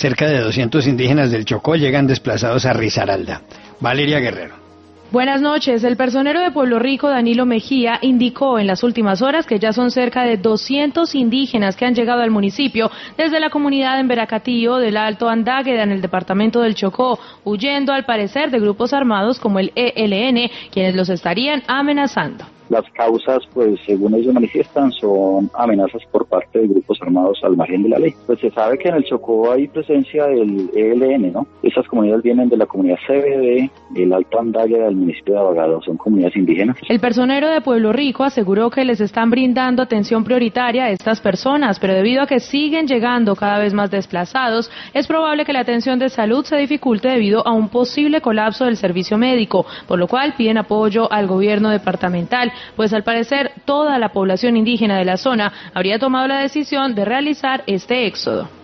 Cerca de 200 indígenas del Chocó llegan desplazados a Risaralda. Valeria Guerrero. Buenas noches. El personero de Pueblo Rico, Danilo Mejía, indicó en las últimas horas que ya son cerca de 200 indígenas que han llegado al municipio desde la comunidad en Veracatío del Alto Andágueda, en el departamento del Chocó, huyendo al parecer de grupos armados como el ELN, quienes los estarían amenazando. Las causas, pues según ellos manifiestan, son amenazas por parte de grupos armados al margen de la ley. Pues se sabe que en el Chocó hay presencia del ELN, ¿no? Esas comunidades vienen de la comunidad CBD, del Alto Andágueda, del municipio de Abogado, son comunidades indígenas. El personero de Pueblo Rico aseguró que les están brindando atención prioritaria a estas personas, pero debido a que siguen llegando cada vez más desplazados, es probable que la atención de salud se dificulte debido a un posible colapso del servicio médico, por lo cual piden apoyo al gobierno departamental, pues al parecer toda la población indígena de la zona habría tomado la decisión de realizar este éxodo.